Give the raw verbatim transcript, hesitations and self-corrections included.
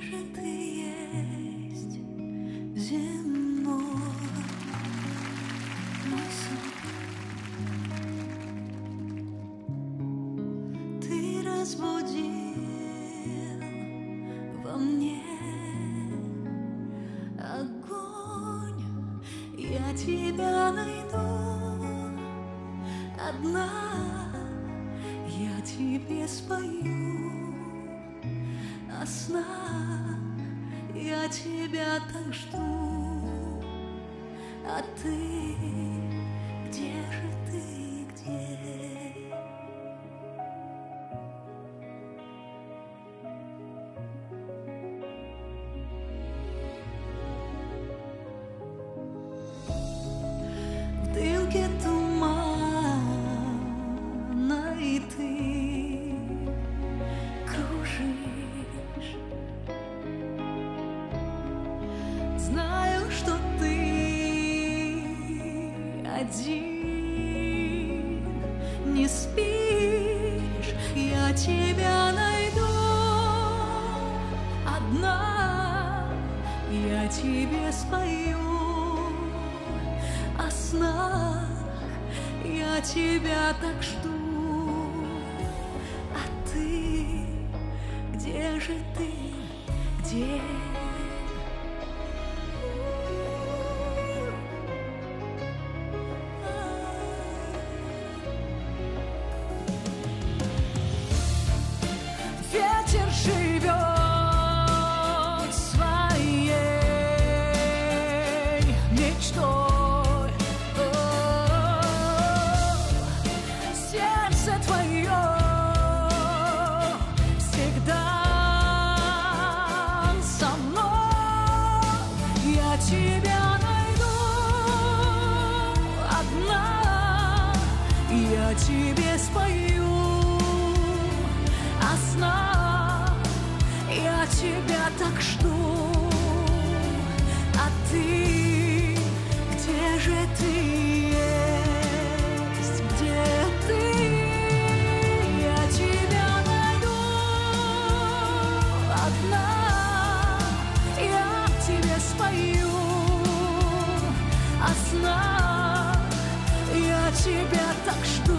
же ты есть земной мой сон? Ты разбудил во мне огонь. Я тебя найду одна, я тебе спою о снах, я тебя так жду, а ты, где же ты, где? В дымке тумана и ты кружишь. Знаю, что ты один не спишь. Я тебя найду одна, я тебе спою о снах, я тебя так жду, а ты, где же ты, где? Ветер живет своей мечтой. Сердце твое всегда со мной. Я тебя найду одна, я тебе спою о снах, я тебя так жду, а ты, где же ты есть, где ты? Я тебя найду одна, я тебе спою о снах, я тебя так жду.